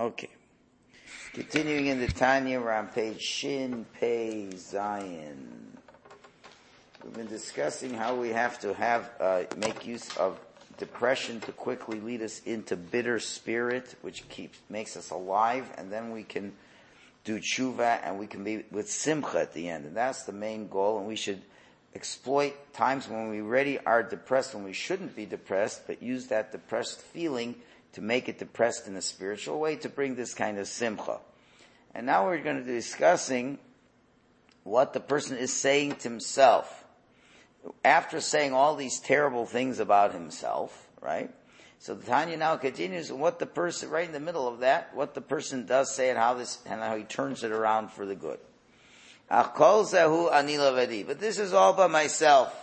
Okay. Continuing in the Tanya, we're on page Shin Pei Zion. We've been discussing how we have to make use of depression to quickly lead us into bitter spirit, which makes us alive, and then we can do tshuva and we can be with simcha at the end. And that's the main goal, and we should exploit times when we already are depressed, when we shouldn't be depressed, but use that depressed feeling to make it depressed in a spiritual way to bring this kind of simcha. And now we're going to be discussing what the person is saying to himself. After saying all these terrible things about himself, right? So the Tanya now continues what the person, right in the middle of that, what the person does say and how he turns it around for the good. But this is all by myself.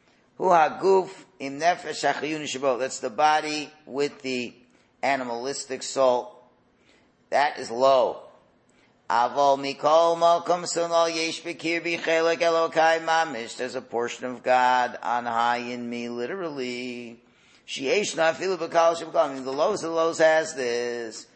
That's the body with the animalistic soul. That is low. There's a portion of God on high in me, literally. The lowest of the lows has this.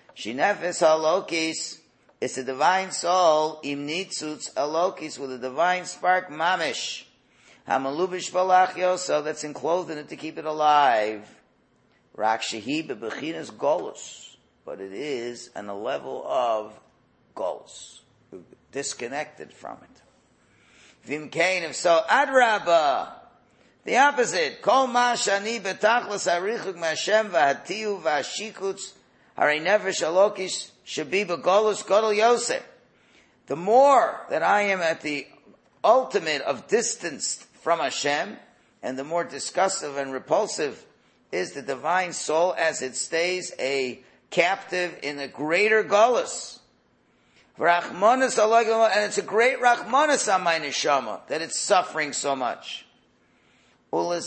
It's a divine soul, imnitzutz alokis, with a divine spark, mamish. Hamalubish balachyoso, that's enclosed in it to keep it alive. Rakshahi bebechinas golus, but it is on a level of golus, disconnected from it. Vimkain, if so, adraba, the opposite. Kol ma shani betachlas harichuk ma'Hashem v'hatiu v'hashikutz harei nefesh alokis shabi begolus godol yoseh. The more that I am at the ultimate of distance from Hashem, and the more disgustive and repulsive is the divine soul as it stays a captive in a greater golus. And it's a great rachmanis on my neshama that it's suffering so much. And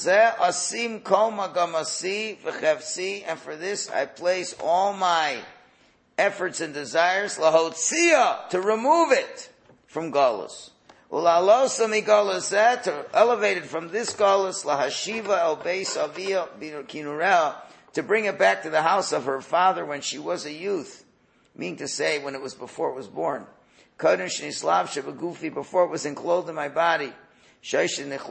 for this I place all my efforts and desires to remove it from golus. To elevate it from this golus, to bring it back to the house of her father when she was a youth. Meaning to say, when it was before it was born. Before it was enclosed in my body. When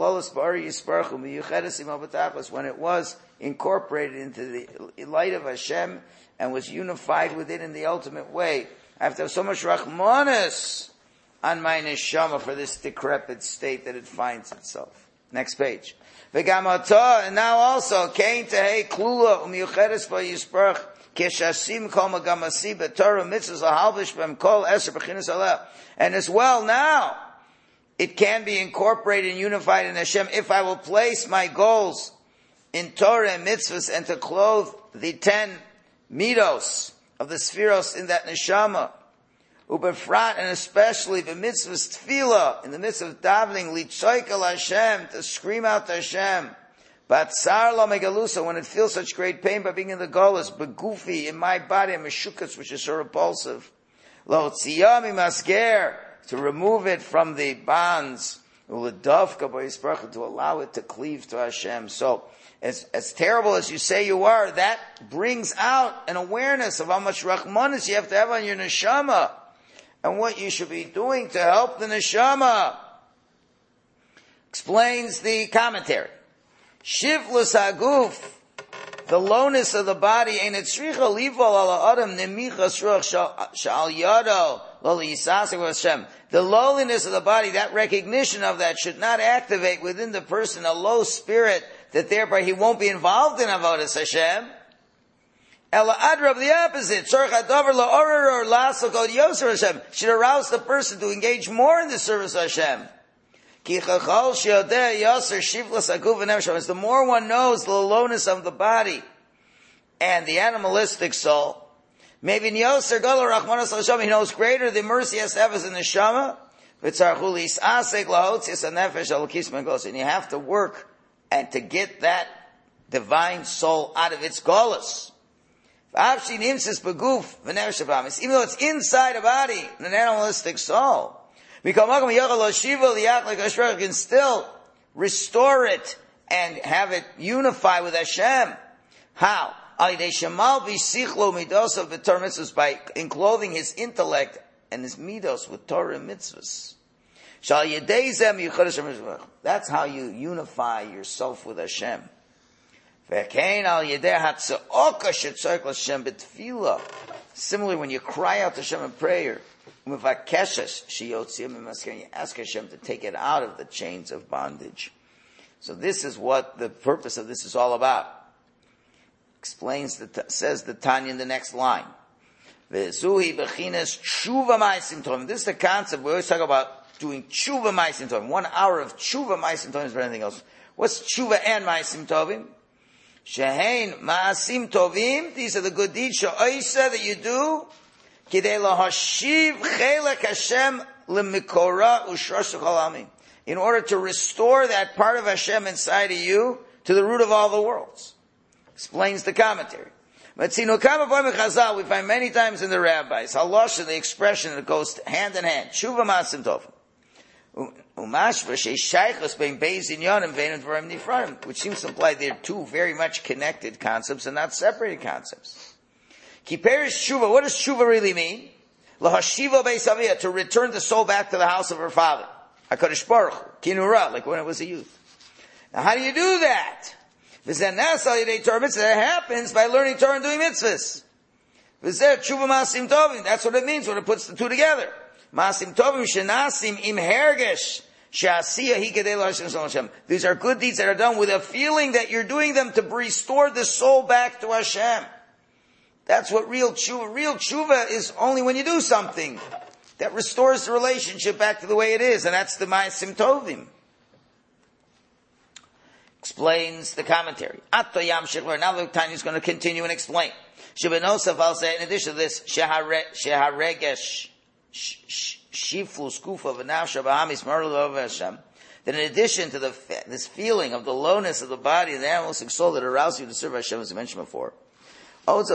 it was incorporated into the light of Hashem and was unified with it in the ultimate way. I have to have so much rachmanis on my neshama for this decrepit state that it finds itself. Next page. And now also, Kain Tehei Klula Umiyucheres Yisparach Keshasim Kol Magamasi B'Torah Mitzvahs LaHalvish B'Hem Kol Eser B'Chinas Aleh. And as well now, it can be incorporated and unified in Hashem if I will place my goals in Torah and mitzvahs and to clothe the 10 midos of the spheros in that neshama. Ubefrat, and especially the mitzvahs tefillah, in the midst of davening, litzoik al Hashem, to scream out to Hashem. Batzar lo megalusa, when it feels such great pain by being in the golus, begufi, in my body, and meshukas, which is so repulsive. Lo tziyami masger, to remove it from the bonds. Uladavka b'yisparach, to allow it to cleave to Hashem. So, as terrible as you say you are, that brings out an awareness of how much rachmanis you have to have on your neshama. And what you should be doing to help the neshama. Explains the commentary. Shivlus haguf, the lowness of the body, ain't it tzricha livol ala adam nemichas ruach shal yado lo yisasek Hashem. The lowliness of the body, that recognition of that should not activate within the person a low spirit that thereby he won't be involved in avodas Hashem. Ela adra, of the opposite. Should arouse the person to engage more in the service of Hashem. As the more one knows the lowness of the body and the animalistic soul, maybe he knows greater the mercy he has to have as a neshama. And you have to work and to get that divine soul out of its golus. Even though it's inside a body, an animalistic soul, you can still restore it and have it unify with Hashem. How? by enclothing his intellect and his midos with Torah and mitzvahs. That's how you unify yourself with Hashem. Similarly, when you cry out to Hashem in prayer, you ask Hashem to take it out of the chains of bondage. So this is what the purpose of this is all about. Says the Tanya in the next line. This is the concept. We always talk about doing tshuva ma'asim tovim. 1 hour of tshuva ma'asim tovim is better than anything else. What's tshuva and ma'asim tovim? Shehein ma'asim tovim. These are the good deeds she'oisa that you do. Kidei lahashiv chelek Hashem lemikora u'shrosh l'chol amin. In order to restore that part of Hashem inside of you to the root of all the worlds. Explains the commentary. We find many times in the rabbis, halacha, the expression that goes hand in hand. Tshuva ma'asim tovim. Which seems to imply they're two very much connected concepts and not separated concepts. Kiperish tshuva, what does tshuva really mean? Lahashiva beis aviyah, to return the soul back to the house of her father. HaKadosh Baruch Hu, kinura, like when it was a youth. Now how do you do that? That happens by learning Torah and doing mitzvahs. That's what it means when it puts the two together. Maasim tovim shenasim im hergesh she'asiyah hi kedei Hashem. These are good deeds that are done with a feeling that you're doing them to restore the soul back to Hashem. That's what real tshuva. Real tshuva is only when you do something that restores the relationship back to the way it is, and that's the maasim tovim. Explains the commentary. Now the Tanya is going to continue and explain. In addition to this, sheharegesh shiflu skufa v'nafsha b'hamis marul Hashem. That in addition to this feeling of the lowness of the body and the animalistic soul that arouses you to serve Hashem, as I mentioned before, so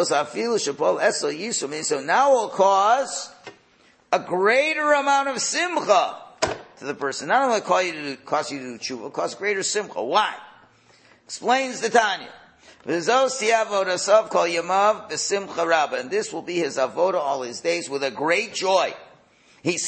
now will cause a greater amount of simcha to the person. Not only cause you to do tshuva, cause greater simcha. Why? Explains the Tanya. And this will be his avoda all his days with a great joy. It's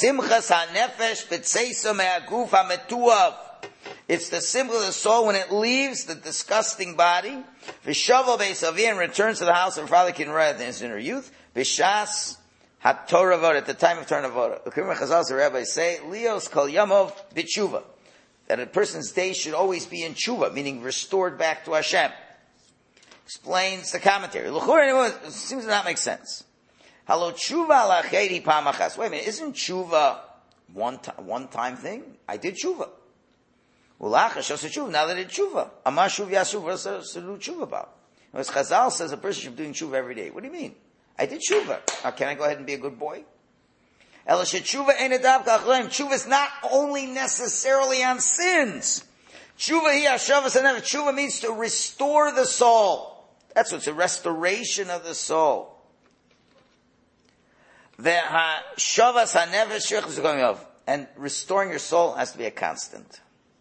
the simcha of the soul when it leaves the disgusting body. And returns to the house of her father in her youth. At the time of Torah Avoda. The rabbis say, Leos kol yamov b'tshuva. That a person's day should always be in tshuva, meaning restored back to Hashem. Explains the commentary. It seems to not make sense. Halo tshuva lachedi pamachas. Wait a minute, isn't tshuva one-time thing? I did tshuva. Ulachash also tshuva, now that I did tshuva. Amashuv yasuv, what does to do tshuva about? As Chazal says, a person should be doing tshuva every day. What do you mean? I did tshuva. Now, can I go ahead and be a good boy? Tshuva is not only necessarily on sins. Tshuva means to restore the soul. That's what's a restoration of the soul. And restoring your soul has to be a constant.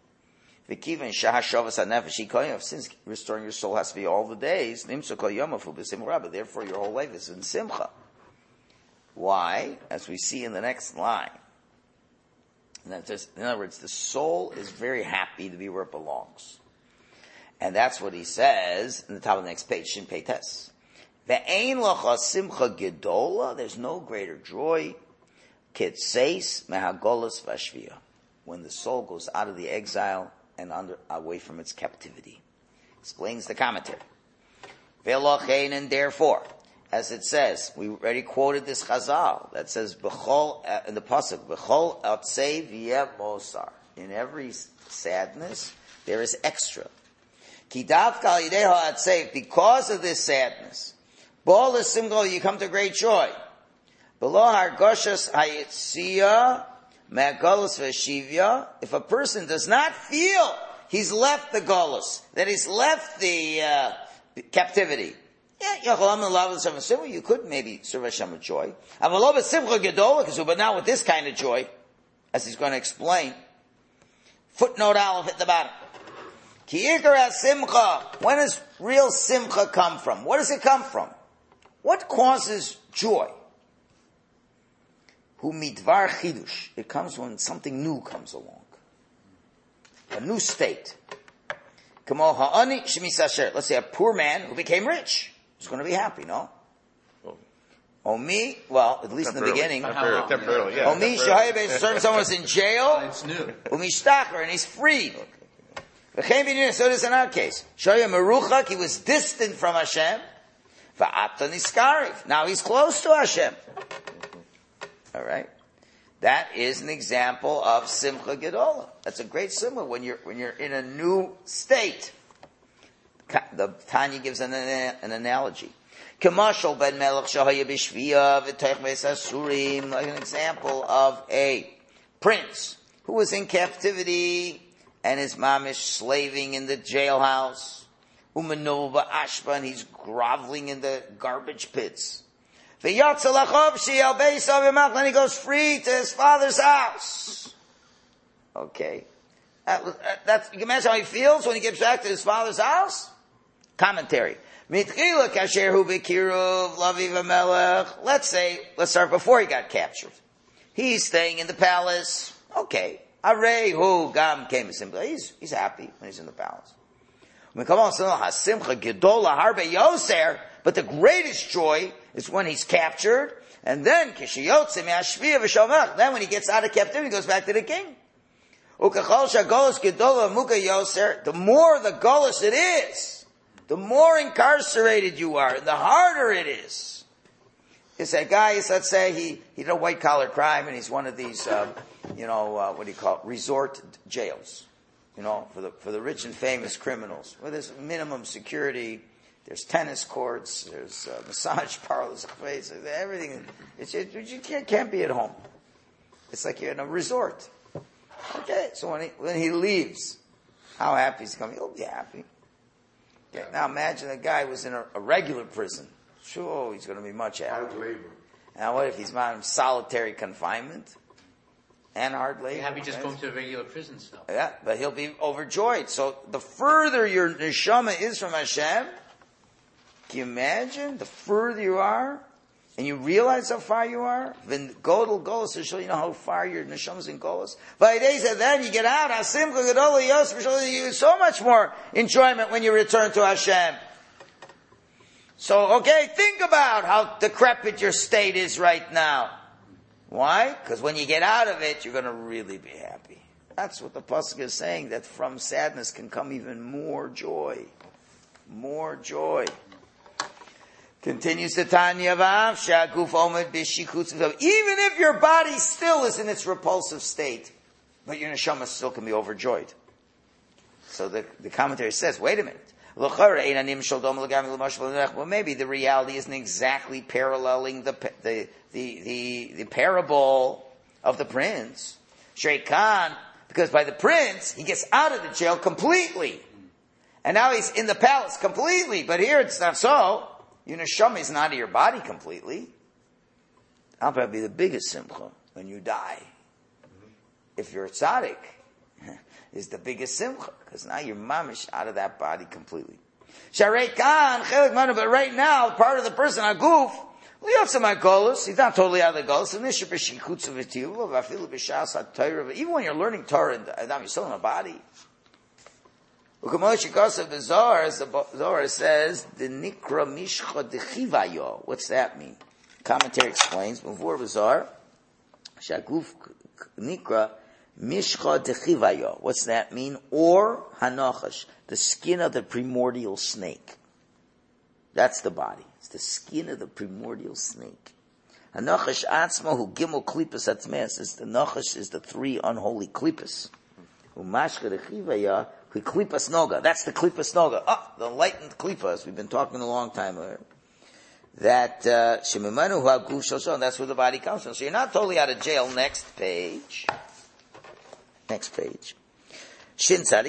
Since restoring your soul has to be all the days, therefore your whole life is in simcha. Why? As we see in the next line. In other words, the soul is very happy to be where it belongs. And that's what he says in the top of the next page, Shin Pei Tes. Ve'ein lacha simcha gedola, there's no greater joy, kitseis mehagolas vashvia, when the soul goes out of the exile and away from its captivity. Explains the commentary. Ve'lochein, and therefore, as it says, we already quoted this Chazal that says, "B'chol," in the pasuk, "B'chol atzei v'yev mosar." In every sadness, there is extra. Ki davka al yidei ha'atzei, because of this sadness, b'ol simcha, you come to great joy. Below hargoshas hayitzia me'galus v'shivya. If a person does not feel he's left the galus, that he's left the captivity. You could maybe serve Hashem with joy. But now with this kind of joy, as he's going to explain, footnote aleph at the bottom. When is real simcha come from? What does it come from? What causes joy? Hu midvar chidush. It comes when something new comes along. A new state. Kamo ha'ani shemisasher. Let's say a poor man who became rich. He's going to be happy, no? Omi, well, at least in the beginning. Temporarily, yeah. Omi shahaybe, someone was in jail. It's new. Umi shtacher, and he's freed. So this in our case. Shoya meruchak, he was distant from Hashem. Va'ata niskariv. Now he's close to Hashem. All right. That is an example of simcha gedola. That's a great simcha when you're in a new state. The Tanya gives an analogy. Kamashal ben melech shahaya b'shviya v'teich v'esasurim, like an example of a prince who was in captivity and his mamish slaving in the jailhouse. Umanova ashba, and he's groveling in the garbage pits. Then he goes free to his father's house. Okay. That's, you can imagine how he feels when he gets back to his father's house? Commentary. Let's say, let's start before he got captured. He's staying in the palace. Okay. He's happy when he's in the palace. But the greatest joy is when he's captured, and then when he gets out of captivity, he goes back to the king. The more the golus it is, the more incarcerated you are, and the harder it is. It's a guy, let's say he did a white collar crime, and he's one of these, what do you call it, resort jails, for the rich and famous criminals, where there's minimum security, there's tennis courts, there's massage parlors, everything. You can't be at home. It's like you're in a resort. Okay, so when he leaves, how happy is he coming? He'll be happy. Okay, now imagine a guy was in a regular prison. Sure, he's going to be much happier. Hard labor. Now what if he's in solitary confinement and hard labor? Happy just going to a regular prison cell. Yeah, but he'll be overjoyed. So the further your neshama is from Hashem, can you imagine? The further you are, and you realize how far you are, then Godel Golos to show you know how far your neshama's in Golos. By days and then you get out, Hasimcha Gedola Yosef, you so much more enjoyment when you return to Hashem. So, okay, think about how decrepit your state is right now. Why? Because when you get out of it, you're going to really be happy. That's what the Pasuk is saying, that from sadness can come even more joy. More joy. Continues the Tanya Vav, Shaguf Omed Bishikutz. Even if your body still is in its repulsive state, but your neshama still can be overjoyed. So the commentary says, wait a minute. Well, maybe the reality isn't exactly paralleling the parable of the prince. Shreikan, because by the prince, he gets out of the jail completely. And now he's in the palace completely. But here it's not so. Your neshama is not in your body completely. That'll probably be the biggest simcha when you die. If you're a tzaddik, is the biggest simcha, because now you're mamish out of that body completely. Shareikan, chelik manu, but right now, part of the person, aguf, he's not totally out of the golus, even when you're learning Torah, and you're still in a body. The Zohar says, the nikra mishcha dechivayo. What's that mean? Commentary explains, before the Zohar, shaguf nikra mishcha dechivayo. What's that mean? Or hanachash, the skin of the primordial snake. That's the body. It's the skin of the primordial snake. Hanachash atzma hu gimel klipas atzmes. The nachash is the three unholy klipas. Umashka dechivaya hu klipas noga. That's the klipas noga. The enlightened klipas. We've been talking a long time about it. That shemimanu hu aguf shosho. That's where the body comes from. So you're not totally out of jail. Next page. Next page. Because the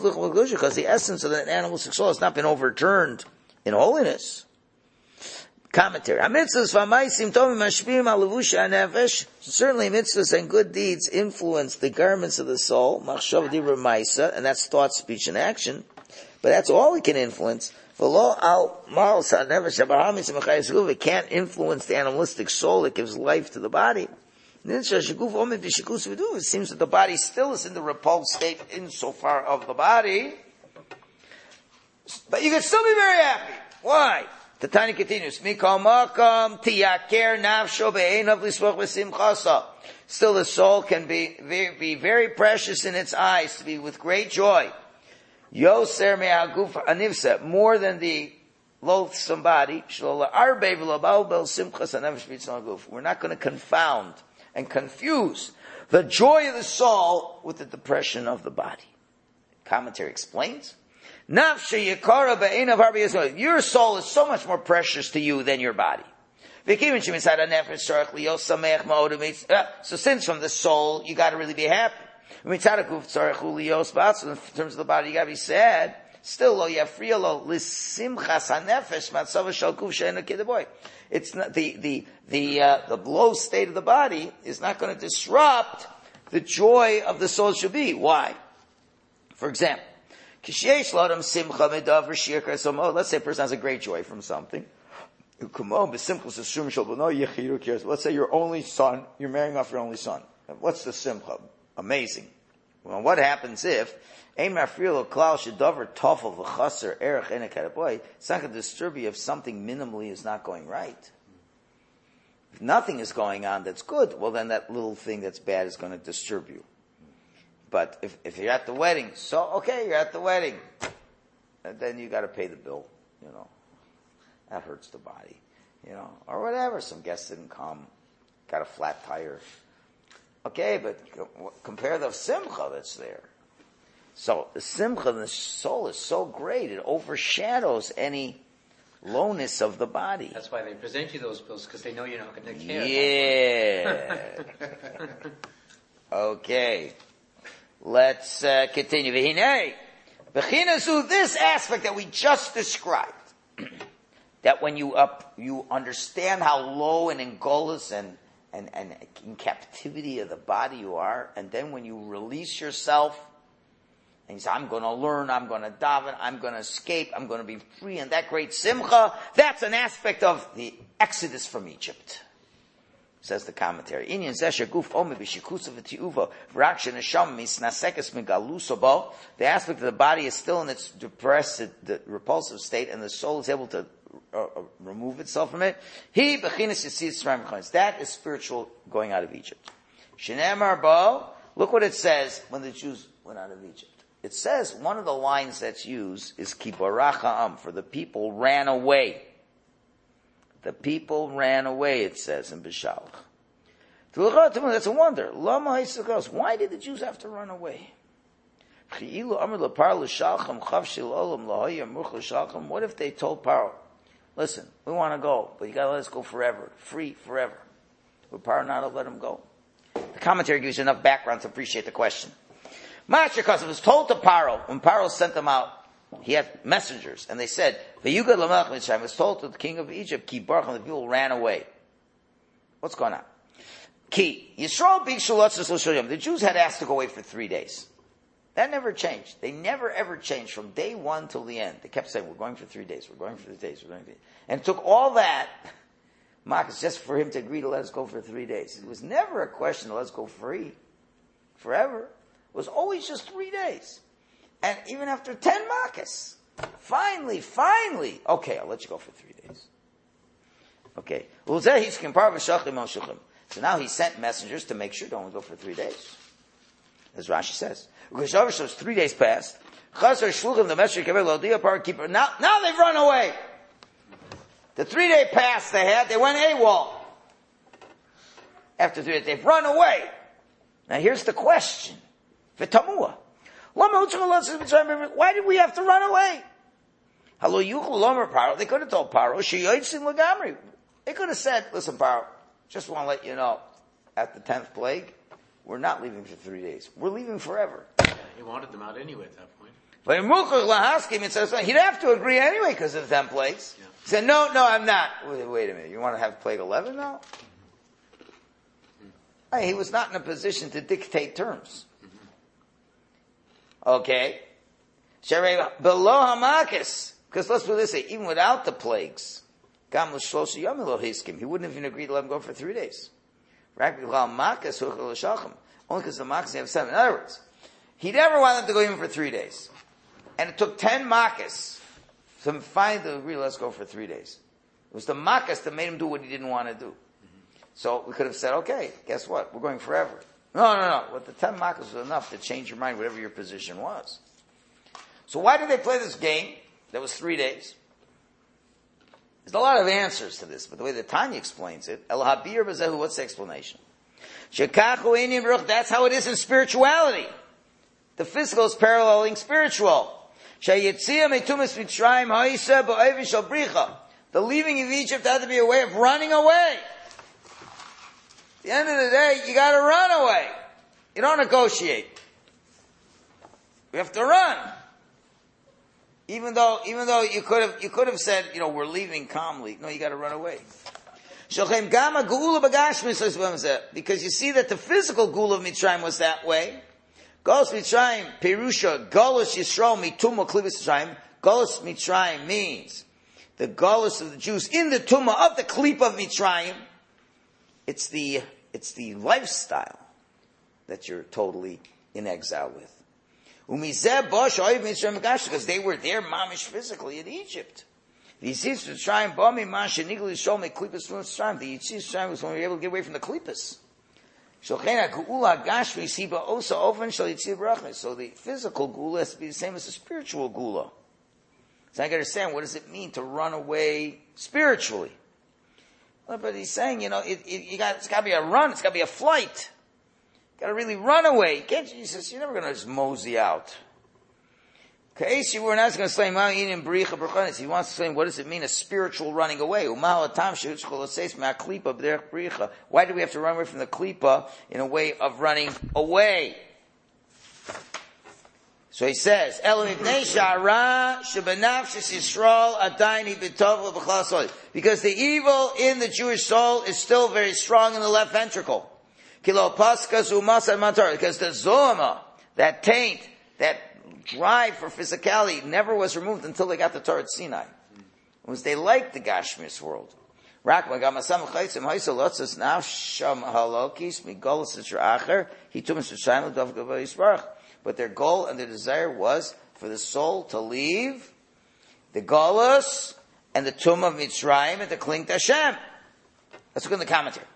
essence of the animal soul has not been overturned in holiness. Commentary. Certainly mitzvahs and good deeds influence the garments of the soul, and that's thought, speech, and action. But that's all we can influence. It can't influence the animalistic soul that gives life to the body. It seems that the body still is in the repulsed state insofar of the body. But you can still be very happy. Why? The Tanya continues. Still the soul can be very precious in its eyes, to be with great joy. Yoser me'aguf anivsa, more than the loathsome body. We're not going to confound and confuse the joy of the soul with the depression of the body. Commentary explains. Your soul is so much more precious to you than your body. So since from the soul, you got to really be happy. In terms of the body, you got to be sad. Still, it's not the low state of the body is not going to disrupt the joy of the soul should be. Why? For example, let's say a person has a great joy from something. Let's say your only son, you're marrying off your only son. What's the simcha? Amazing. Well, what happens if it's not going to disturb you if something minimally is not going right. If nothing is going on that's good, well then that little thing that's bad is going to disturb you. But if you're at the wedding, you're at the wedding. And then you got to pay the bill, That hurts the body, or whatever. Some guests didn't come, got a flat tire. Okay, but compare the simcha that's there. So the simcha in the soul is so great, it overshadows any lowness of the body. That's why they present you those bills, because they know you're not going to care. Yeah. Okay. Let's continue. This aspect that we just described, that when you understand how low and engolus and in captivity of the body you are, and then when you release yourself, and you say, I'm going to learn, I'm going to daven, I'm going to escape, I'm going to be free, and that great simcha, that's an aspect of the exodus from Egypt. Says the commentary. The aspect of the body is still in its depressed, repulsive state, and the soul is able to remove itself from it. That is spiritual going out of Egypt. Look what it says when the Jews went out of Egypt. It says, one of the lines that's used is Kibarach, for the people ran away. The people ran away, it says in Bishalach. That's a wonder. Why did the Jews have to run away? What if they told Paro, listen, we want to go, but you got to let us go forever, free forever? Would Paro not have let him go? The commentary gives you enough background to appreciate the question. Mashir was told to Paro, when Paro sent them out, he had messengers, and they said, V'yugad l'melech Mitzrayim, was told to the king of Egypt, Ki Baruch, and the people ran away. What's going on? Ki, Yisrael Bikshu Lotzos L'Shoyim, the Jews had asked to go away for 3 days. That never changed. They never ever changed from day one till the end. They kept saying, we're going for 3 days, we're going for 3 days, we're going for 3 days. And it took all that, Marcus, just for him to agree to let us go for 3 days. It was never a question to let us go free, forever. It was always just 3 days. And even after 10 Marcus, finally, okay, I'll let you go for 3 days. Okay. So now he sent messengers to make sure don't go for 3 days. As Rashi says. 3 days passed. Now they've run away. The 3 day pass they went AWOL. After 3 days, they've run away. Now here's the question. V'tamua. Why did we have to run away? They could have told Paro, they could have said, listen Paro, just want to let you know, at the 10th plague, we're not leaving for 3 days. We're leaving forever. Yeah, he wanted them out anyway at that point. But in Mukhach Lahaskim, it says, he'd have to agree anyway because of the 10 plagues. He said, no, I'm not. Wait a minute, you want to have plague 11 now? He was not in a position to dictate terms. Okay? Below Hamakis. Because let's put it this way, even without the plagues, he wouldn't even agree to let him go for 3 days. Only because the Makas have 7. In other words, he never wanted them to go even for 3 days. And it took 10 Makas to finally agree, let's go for 3 days. It was the Makas that made him do what he didn't want to do. So we could have said, okay, guess what? We're going forever. No. But the 10 Makas was enough to change your mind, whatever your position was. So why did they play this game that was 3 days? There's a lot of answers to this, but the way that Tanya explains it, El Habir Bazehu, what's the explanation? That's how it is in spirituality. The physical is paralleling spiritual. The leaving of Egypt had to be a way of running away. At the end of the day, you gotta run away. You don't negotiate. You have to run. Even though you could have said, we're leaving calmly. No, you gotta run away. Because you see that the physical Gula of Mitzrayim was that way. Golus Mitzrayim, Perusha, Golus Yisrael, Mituma, Klibus Mitzrayim. Golus Mitzrayim means the Golus of the Jews in the Tumah of the Klip of Mitzrayim. It's the lifestyle that you're totally in exile with. Because they were there mamish physically in Egypt. The Yitzis Mitzrayim, Bami Masha Nigli Shol Meklipus from Mitzrayim. The Yitzis Mitzrayim was when we were able to get away from the Klipus. So the physical gula has to be the same as the spiritual gula. So I got to understand, what does it mean to run away spiritually? Well, but he's saying, it's got to be a run, it's got to be a flight. You got to really run away. He says, you're never going to just mosey out. He wants to explain, what does it mean, a spiritual running away? Why do we have to run away from the klipa in a way of running away? So he says, because the evil in the Jewish soul is still very strong in the left ventricle. Because the zoma, that taint, that drive for physicality never was removed until they got the Torah at Sinai. It was they liked the Gashmis world. But their goal and their desire was for the soul to leave the Golus and the tomb of Mitzrayim and to cling to Hashem. Let's look in the commentary.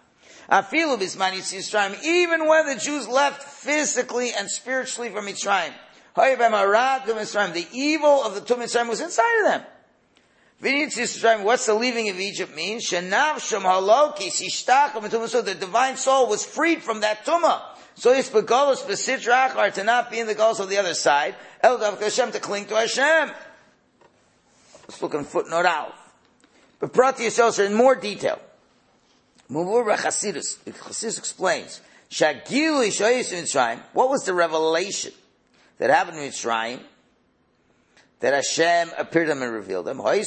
Even when the Jews left physically and spiritually from Mitzrayim, the evil of the Tumah Mitzrayim was inside of them. What's the leaving of Egypt mean? The divine soul was freed from that Tumah. So it's begolus b'sitra achar, to not be in the goals of the other side. El davka Hashem, to cling to Hashem. Let's look in footnote out. But Prati Yisrael in more detail. Muvur Chasidus. Chasidus explains. Shagili shoyis in Mitzrayim. What was the revelation that happened in Mitzrayim? That Hashem appeared to them and revealed them. It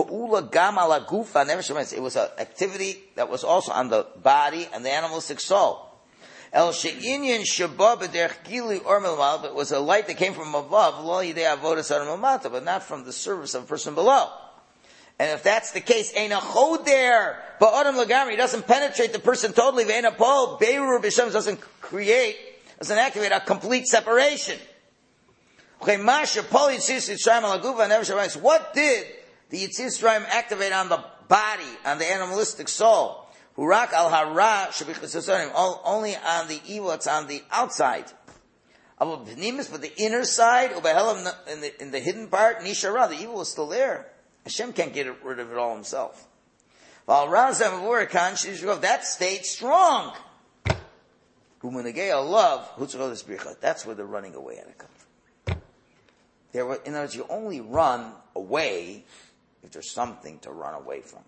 was an activity that was also on the body and the animalistic soul. El she'inyan shabba b'derech gili or milmal, but it was a light that came from above, lo yidei avodas adam milmata, but not from the service of a person below. And if that's the case, ein achod there, but adam lagamri, doesn't penetrate the person totally, ve'ein apol, beirur b'shem, doesn't activate a complete separation. What did the Yitzis Mitzrayim activate on the body, on the animalistic soul? Hurak al hara only on the evil that's on the outside. But the inner side, in the hidden part, nishara, the evil is still there. Hashem can't get rid of it all himself. That stayed strong. That's where the running away had to come from. In other words, you only run away if there's something to run away from.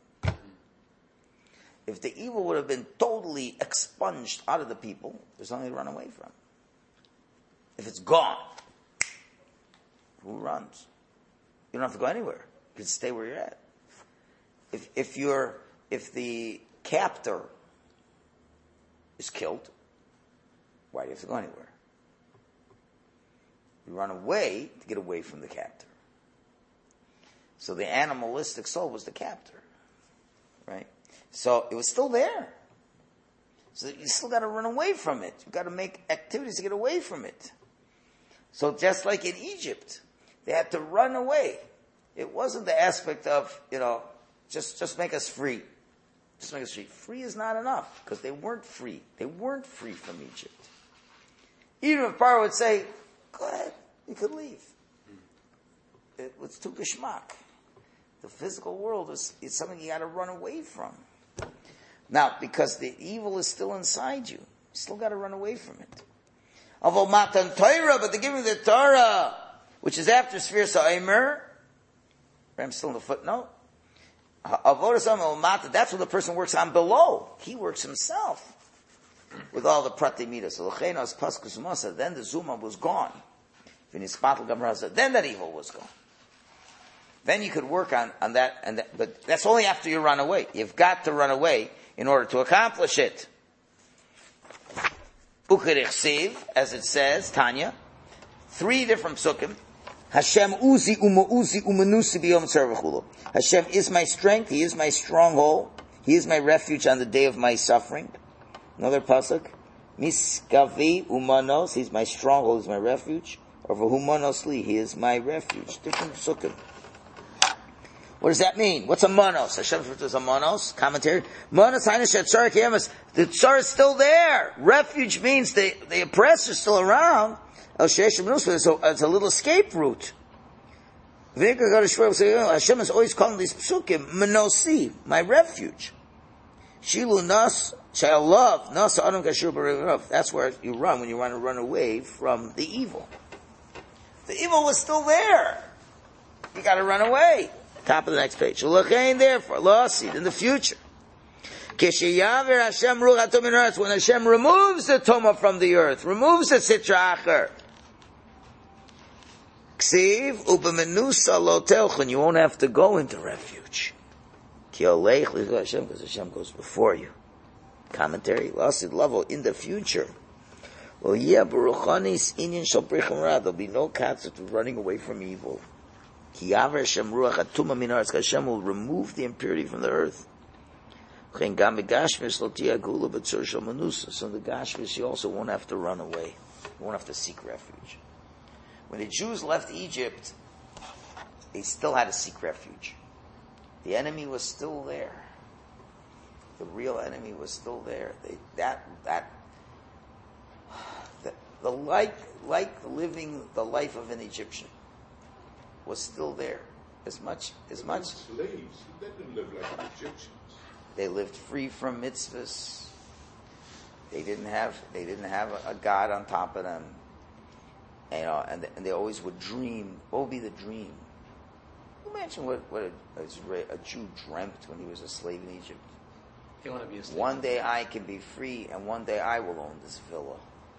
If the evil would have been totally expunged out of the people, there's nothing to run away from. If it's gone, who runs? You don't have to go anywhere. You can stay where you're at. if the captor is killed, why do you have to go anywhere? You run away to get away from the captor. So the animalistic soul was the captor, right? So it was still there. So you still got to run away from it. You've got to make activities to get away from it. So just like in Egypt, they had to run away. It wasn't the aspect of, just make us free. Just make us free. Free is not enough, because they weren't free. They weren't free from Egypt. Even if Pharaoh would say, go ahead, you could leave. It was too geschmack. The physical world is something you got to run away from. Now, because the evil is still inside you, you still got to run away from it. Avol matan Torah, but the giving the Torah, which is after Sfir Sa'imer, I'm still in the footnote. That's what the person works on below. He works himself with all the prati midas. So then the Zuma was gone. Then that evil was gone. Then you could work on that, but that's only after you run away. You've got to run away in order to accomplish it. Ukerichsiv, as it says, Tanya, 3 different psukim. Hashem uzi umanusi biyom tzarvachulu. Hashem is my strength, He is my stronghold, He is my refuge on the day of my suffering. Another pasuk. Miskavi umanos, He's my stronghold, He's my refuge. Or v'humanos li, He is my refuge. Different psukim. What does that mean? What's a monos? Hashem refers to as a monos. Commentary. Monos hainish tzar kiyamas. The tzar is still there. Refuge means the oppressor is still around. So it's a little escape route. Hashem is always calling these psukim monosi, my refuge. Shilu nas shall love nas adam kashur b'rev. That's where you run when you want to run away from the evil. The evil was still there. You got to run away. Top of the next page. Therefore, lost in the future. When Hashem removes the Toma from the earth, removes the Sitra Acher, you won't have to go into refuge. Because Hashem goes before you. Commentary, lost level in the future. Well, yeah, there'll be no concept of running away from evil. Hashem will remove the impurity from the earth. So in the Gashmis, you also won't have to run away. You won't have to seek refuge. When the Jews left Egypt, they still had to seek refuge. The enemy was still there. The real enemy was still there. Living the life of an Egyptian was still there. As much slaves, they didn't live like Egyptians. They lived free from mitzvahs. They didn't have a God on top of them. And they always would dream. What would be the dream? Imagine what a Jew dreamt when he was a slave in Egypt. They want to be a slave. One day I can be free, and one day I will own this villa.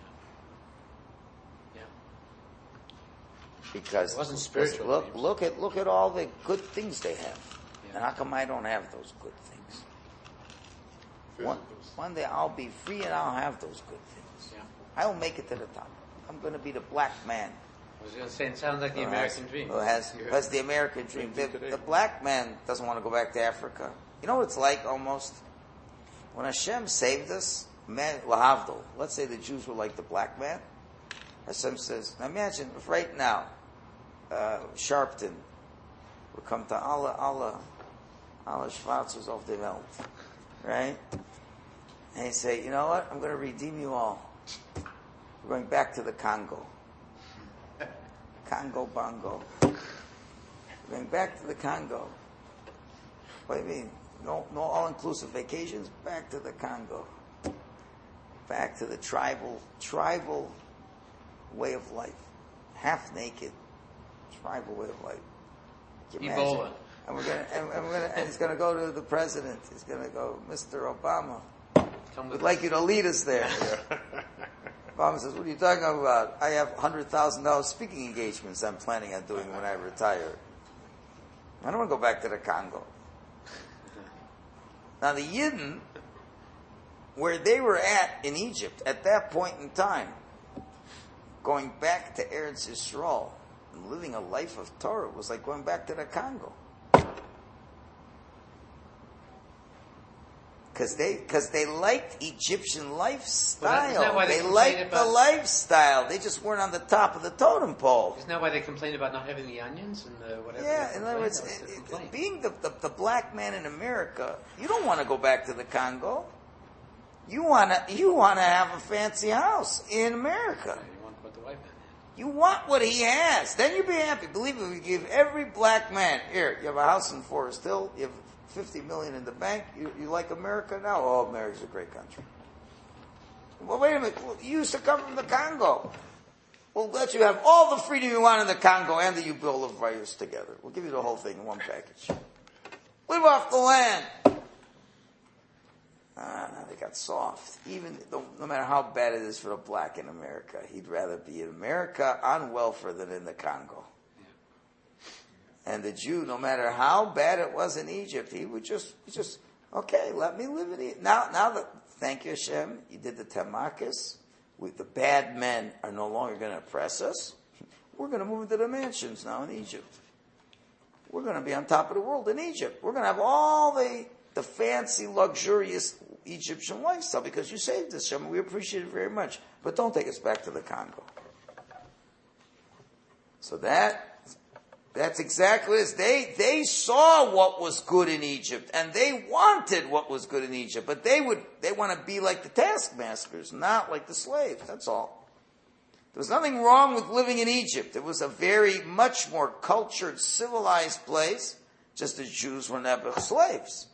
Because it wasn't spiritual. Look at all the good things they have. Yeah. And how come I don't have those good things? One day I'll be free and I'll have those good things. Yeah. I will make it to the top. I'm going to be the black man. I was going to say, it sounds like the American dream. Who has the American dream. The black man doesn't want to go back to Africa. You know what it's like almost? When Hashem saved us, man, lahavdol, let's say the Jews were like the black man. Hashem says, now imagine if right now, Sharpton would come to Allah Schwarzers of the Welt, right? And he'd say, you know what? I'm going to redeem you all. We're going back to the Congo. Congo Bongo. We're going back to the Congo. What do you mean? No all-inclusive vacations? Back to the Congo. Back to the tribal way of life. Half naked. Tribal way of life. Ebola. And he's going to go to the president. He's going to go, Mr. Obama, we'd like you to lead us there. Obama says, what are you talking about? I have $100,000 speaking engagements I'm planning on doing when I retire. I don't want to go back to the Congo. Now the Yidden, where they were at in Egypt at that point in time, going back to Eretz Yisrael and living a life of Torah was like going back to the Congo. Because they liked Egyptian lifestyle. They liked the lifestyle. They just weren't on the top of the totem pole. Isn't that why they complained about not having the onions and the whatever? Yeah, in other words, being the black man in America, you don't want to go back to the Congo. You want to have a fancy house in America. You want what the white man had. You want what he has. Then you'll be happy. Believe me, we give every black man, here, you have a house in Forest Hill, you have $50 million in the bank, you like America now? Oh, America's a great country. Well, wait a minute, you used to come from the Congo. We'll let you have all the freedom you want in the Congo and the U-Bill of Rights together. We'll give you the whole thing in one package. Live off the land. They got soft. Even no matter how bad it is for a black in America, he'd rather be in America on welfare than in the Congo. And the Jew, no matter how bad it was in Egypt, he would just okay, let me live in Egypt. Now thank you Hashem, you did the Temakis. The bad men are no longer going to oppress us. We're going to move into the mansions now in Egypt. We're going to be on top of the world in Egypt. We're going to have all the fancy, luxurious Egyptian lifestyle because you saved us, Hashem. We appreciate it very much. But don't take us back to the Congo. So that's exactly this. They saw what was good in Egypt, and they wanted what was good in Egypt, but they want to be like the taskmasters, not like the slaves. That's all. There was nothing wrong with living in Egypt. It was a very much more cultured, civilized place, just as Jews were never slaves.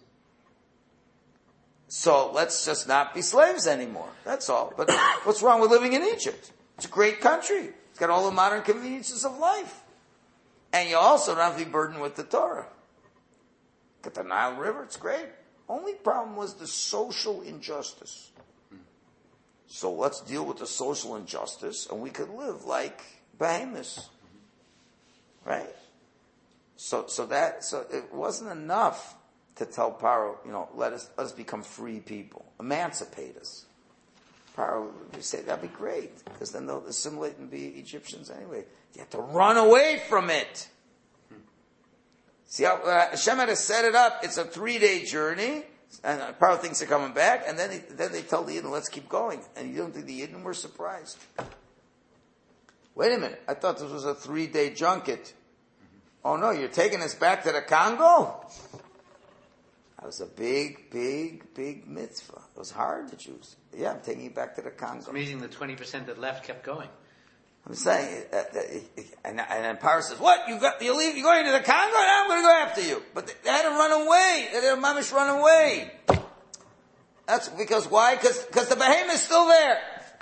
So let's just not be slaves anymore. That's all. But what's wrong with living in Egypt? It's a great country. It's got all the modern conveniences of life. And you also don't have to be burdened with the Torah. Got the Nile River, it's great. Only problem was the social injustice. So let's deal with the social injustice, and we could live like behemoths. Right? So it wasn't enough to tell Paro, let us become free people. Emancipate us. Paro would say, that'd be great, because then they'll assimilate and be Egyptians anyway. You have to run away from it. See how Hashem had to set it up. It's a 3-day journey, and Paro thinks they're coming back, and then they tell the Yidden, let's keep going. And you don't think the Yidden were surprised? Wait a minute, I thought this was a 3-day junket. Oh no, you're taking us back to the Congo? That was a big, big, big mitzvah. It was hard to choose. Yeah, I'm taking you back to the Congo. It's amazing the 20% that left kept going. I'm saying, and then Paro says, "What? You're going to the Congo? Now I'm going to go after you." But they had to run away. They had to mamish run away. That's because why? Because the behemoth's still there.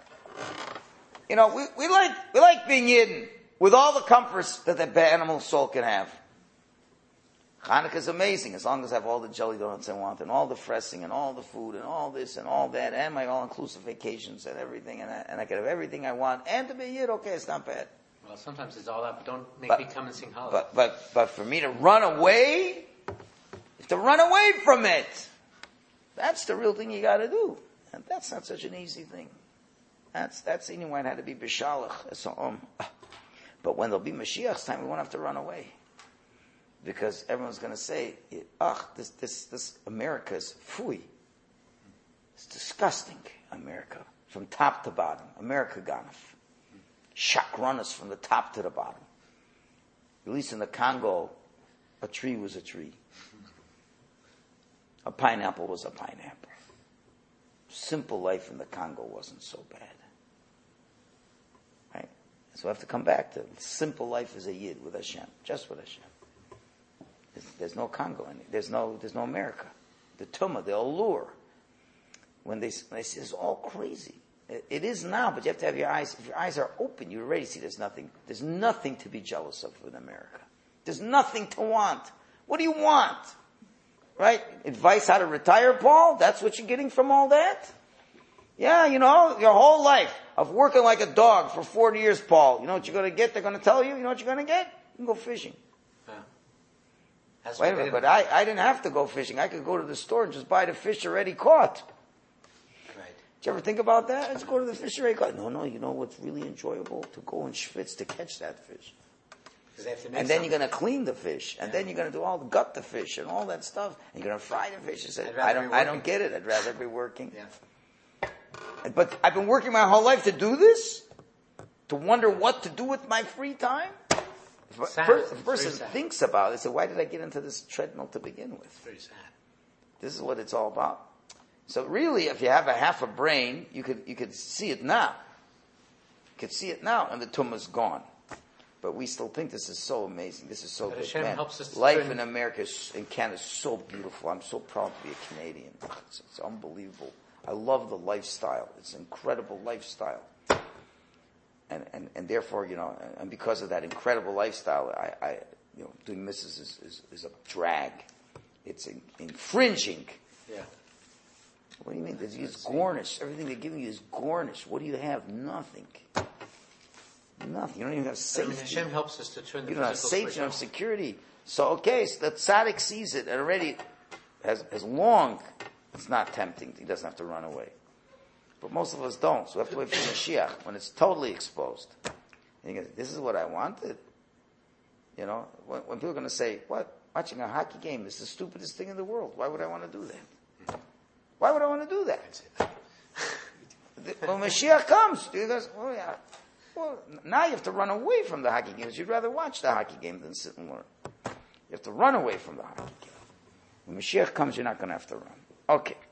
We like being Yidden with all the comforts that the animal soul can have. Hanukkah is amazing as long as I have all the jelly donuts I want and all the fressing and all the food and all this and all that and my all-inclusive vacations and everything and I can have everything I want and to be Yid, okay, it's not bad. Well, sometimes it's all that, but don't make me come and sing Hallel. But for me to run away, from it, that's the real thing you got to do. And that's not such an easy thing. That's anyone had to be b'shalach. But when there'll be Mashiach's time, we won't have to run away. Because everyone's going to say, this America's fooey. It's disgusting, America. From top to bottom. America ganef. Shakranas from the top to the bottom. At least in the Congo, a tree was a tree. A pineapple was a pineapple. Simple life in the Congo wasn't so bad. Right? So I have to come back to simple life as a Yid with Hashem. Just with Hashem. There's no Congo in it. There's no America. The Tumah, the allure. When they say it's all crazy. It is now, but you have to have your eyes. If your eyes are open, you already see there's nothing to be jealous of in America. There's nothing to want. What do you want? Right? Advice how to retire, Paul? That's what you're getting from all that? Yeah, your whole life of working like a dog for 40 years, Paul. You know what you're going to get? They're going to tell you. You know what you're going to get? You can go fishing. Wait a minute, but I didn't have to go fishing. I could go to the store and just buy the fish already caught. Right. Did you ever think about that? Let's go to the fish already caught. No, you know what's really enjoyable? To go in Schwitz to catch that fish. And then you're going to clean the fish, and then you're going to do all the gut the fish and all that stuff. And you're going to fry the fish. I don't get it. I'd rather be working. Yeah. But I've been working my whole life to do this, to wonder what to do with my free time. If a person thinks about it, so why did I get into this treadmill to begin with? It's very sad. This is what it's all about. So really, if you have a half a brain, you could see it now. You could see it now, and the tumor is gone. But we still think this is so amazing. This is so good. Man, life in America in Canada is so beautiful. I'm so proud to be a Canadian. It's unbelievable. I love the lifestyle. It's an incredible lifestyle. And therefore, and because of that incredible lifestyle, I doing this is a drag. It's infringing. Yeah. What do you mean? It's Gornish. Everything they're giving you is Gornish. What do you have? Nothing. Nothing. You don't even have safety. Hashem helps us to turn the You don't have safety, you don't have security. So the tzaddik sees it and already has long, it's not tempting. He doesn't have to run away. But most of us don't. So we have to wait for Mashiach when it's totally exposed. And you go, this is what I wanted. When people are going to say, what? Watching a hockey game is the stupidest thing in the world. Why would I want to do that? Why would I want to do that? When Mashiach comes, you guys, oh yeah. Well, now you have to run away from the hockey games. You'd rather watch the hockey game than sit and learn. You have to run away from the hockey game. When Mashiach comes, you're not going to have to run. Okay.